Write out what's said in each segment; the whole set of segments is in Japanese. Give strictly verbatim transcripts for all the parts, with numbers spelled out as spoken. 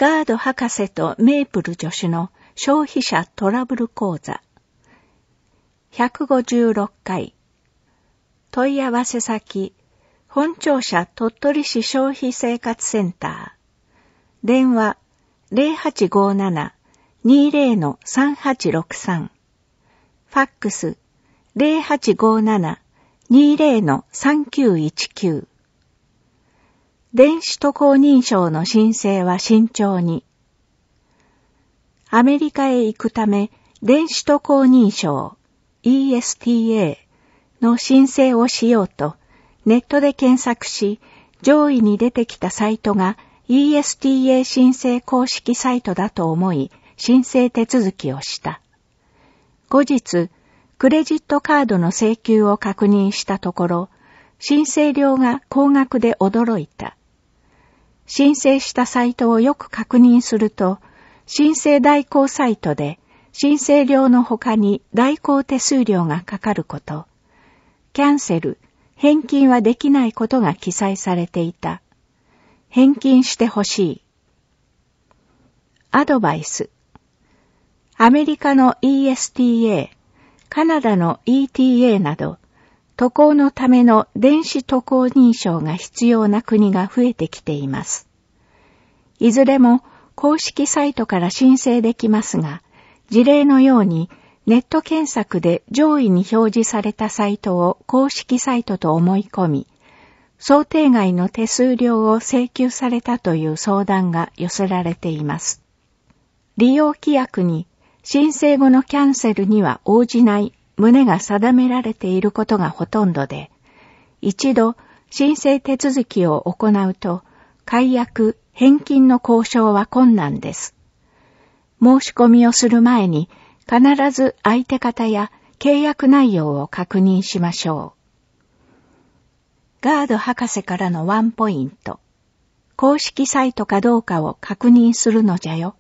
ガード博士とメープル助手の消費者トラブル講座ひゃくごじゅうろっかい。問い合わせ先本庁舎鳥取市消費生活センター電話 ゼロはちごーなな にーゼロ さんはちろくさん ファックス ゼロはちごーなな にーゼロ さんきゅういちきゅう。電子渡航認証の申請は慎重に。アメリカへ行くため電子渡航認証 イーエスティーエー の申請をしようとネットで検索し上位に出てきたサイトが イーエスティーエー 申請公式サイトだと思い申請手続きをした。後日、クレジットカードの請求を確認したところ申請料が高額で驚いた。申請したサイトをよく確認すると、申請代行サイトで申請料の他に代行手数料がかかること、キャンセル、返金はできないことが記載されていた。返金してほしい。アドバイス。アメリカの イーエスティーエー、カナダの イーティーエー など、渡航のための電子渡航認証が必要な国が増えてきています。いずれも公式サイトから申請できますが、事例のようにネット検索で上位に表示されたサイトを公式サイトと思い込み、想定外の手数料を請求されたという相談が寄せられています。利用規約に申請後のキャンセルには応じない旨が定められていることがほとんどで、一度申請手続きを行うと、解約、返金の交渉は困難です。申し込みをする前に必ず相手方や契約内容を確認しましょう。ガード博士からのワンポイント。公式サイトかどうかを確認するのじゃよ。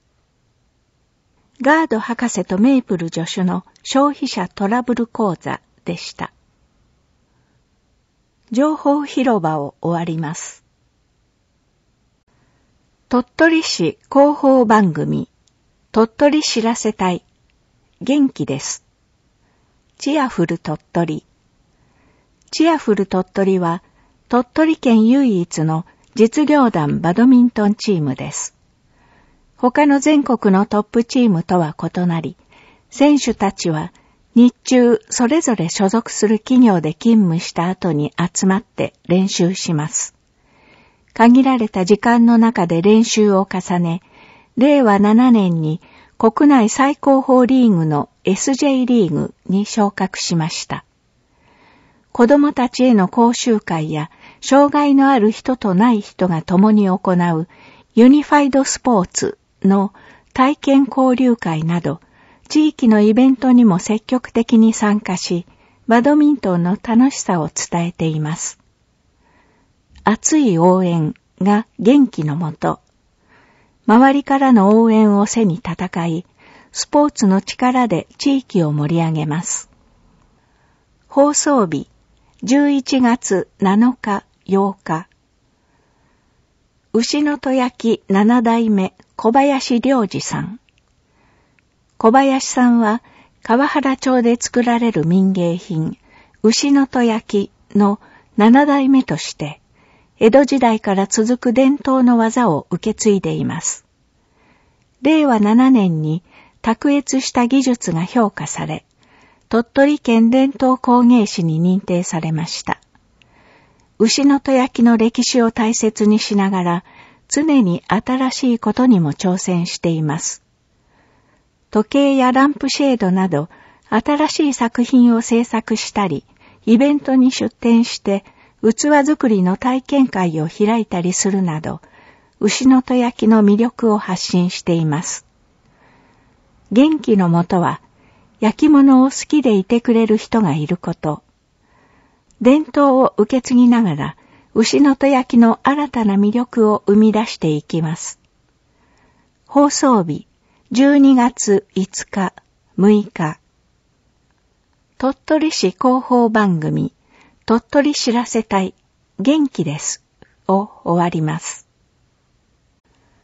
ガード博士とメープル助手の消費者トラブル講座でした。情報広場を終わります。鳥取市広報番組鳥取知らせ隊元気です。チアフル鳥取。チアフル鳥取は鳥取県唯一の実業団バドミントンチームです。他の全国のトップチームとは異なり、選手たちは日中それぞれ所属する企業で勤務した後に集まって練習します。限られた時間の中で練習を重ね、れいわななねんに国内最高峰リーグの エスジェー リーグに昇格しました。子供たちへの講習会や障害のある人とない人が共に行うユニファイドスポーツの体験交流会など地域のイベントにも積極的に参加し、バドミントンの楽しさを伝えています。熱い応援が元気のもと、周りからの応援を背に戦い、スポーツの力で地域を盛り上げます。放送日、じゅういちがつなのか、ようか。牛の戸焼きななだいめ小林良二さん。小林さんは川原町で作られる民芸品、牛の戸焼きのななだいめとして、江戸時代から続く伝統の技を受け継いでいます。れいわななねんに卓越した技術が評価され、鳥取県伝統工芸士に認定されました。牛の戸焼きの歴史を大切にしながら、常に新しいことにも挑戦しています。時計やランプシェードなど、新しい作品を制作したり、イベントに出展して、器作りの体験会を開いたりするなど、牛の戸焼きの魅力を発信しています。元気のもとは、焼き物を好きでいてくれる人がいること。伝統を受け継ぎながら、牛の戸焼きの新たな魅力を生み出していきます。放送日、じゅうにがついつか、むいか。鳥取市広報番組、鳥取知らせ隊、元気です、を終わります。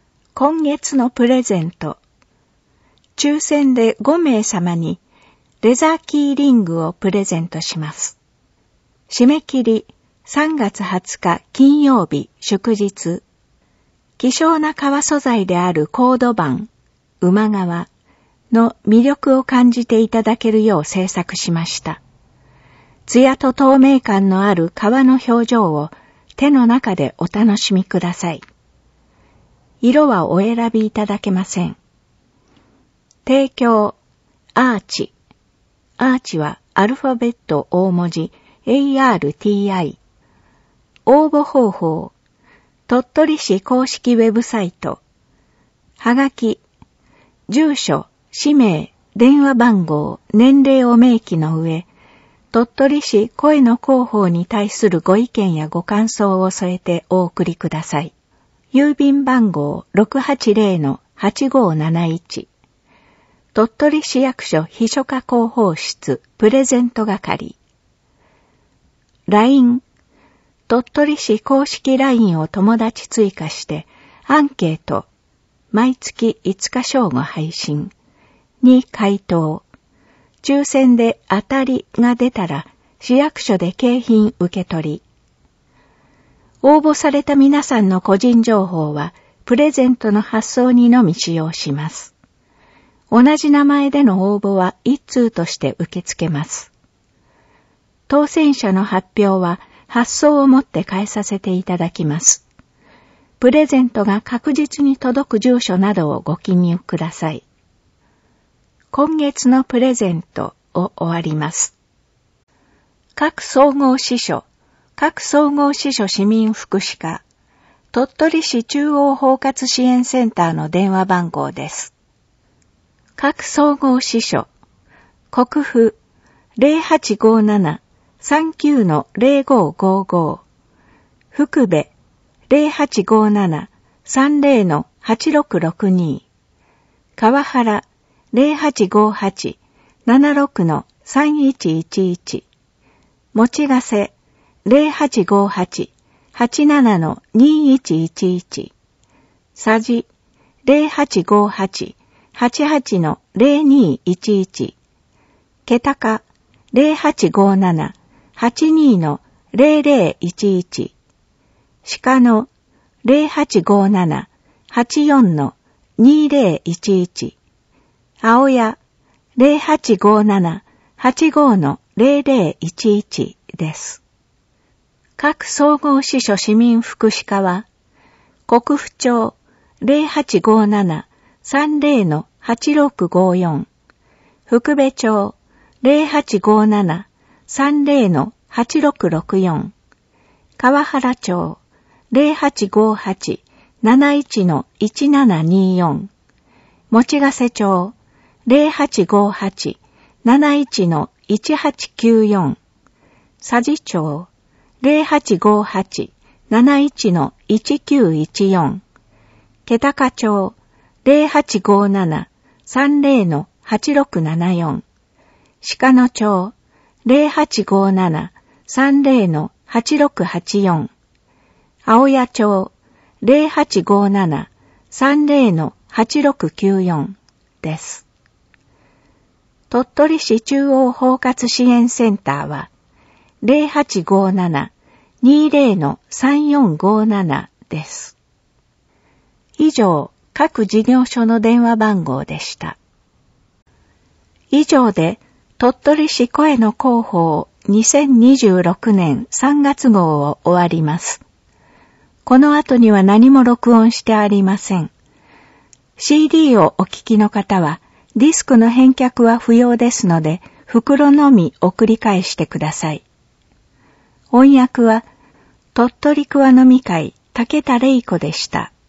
今月のプレゼント。抽選でごめいさまにレザーキーリングをプレゼントします。締め切りさんがつはつか金曜日祝日。希少な革素材であるコード板、馬革の魅力を感じていただけるよう制作しました。艶と透明感のある革の表情を手の中でお楽しみください。色はお選びいただけません。提供、アーチ。アーチはアルファベット大文字 エーアールティーアイ。応募方法、鳥取市公式ウェブサイト。はがき、住所、氏名、電話番号、年齢を明記の上、鳥取市声の広報に対するご意見やご感想を添えてお送りください。郵便番号 ろくはちゼロのはちごなないち。鳥取市役所秘書課広報室プレゼント係。ライン、鳥取市公式 ライン を友達追加してアンケート、毎月いつか正午配信に回答。抽選で当たりが出たら市役所で景品受け取り。応募された皆さんの個人情報はプレゼントの発送にのみ使用します。同じ名前での応募は一通として受け付けます。当選者の発表は発送をもって返させていただきます。プレゼントが確実に届く住所などをご記入ください。今月のプレゼントを終わります。各総合支所、各総合支所市民福祉課、鳥取市中央包括支援センターの電話番号です。各総合支所、国府 ゼロはちごななさんきゅうのゼロごごご、福部 ゼロはちごななさんゼロのはちろくろくに、川原 ゼロはちごはちななろくのさんいちいちいち、持ちがせゼロはちごはちはちななのにいちいちいち、さじゼロはちごはちはちはちのゼロにいちいち、けたかゼロはちごななはちにのゼロゼロいちいち、鹿のゼロはちごななはちよんのにゼロいちいち、青屋ゼロはちごななはちごのゼロゼロいちいちです。各総合支所市民福祉課は、国府町ゼロはちごななさんゼロのはちろくごよん、福部町ゼロはちごななさんゼロのはちろくろくよん、川原町ゼロはちごはちなないちのいちななによん、持ヶ瀬町ゼロはちごはちなないちのいちはちきゅうよん、佐治町ゼロはちごはちなないちのいちきゅういちよん、気高町ゼロはちごななさんゼロのはちろくななよん、鹿野町ゼロはちごななさんゼロのはちろくはちよん、青谷町ゼロはちごななさんゼロのはちろくきゅうよんです。鳥取市中央包括支援センターはゼロはちごななにゼロのさんよんごななです。以上、各事業所の電話番号でした。以上で鳥取市声の広報にせんにじゅうろくねんさんがつ号を終わります。この後には何も録音してありません。シーディー をお聞きの方はディスクの返却は不要ですので袋のみ送り返してください。音訳は鳥取桑のみ会竹田玲子でした。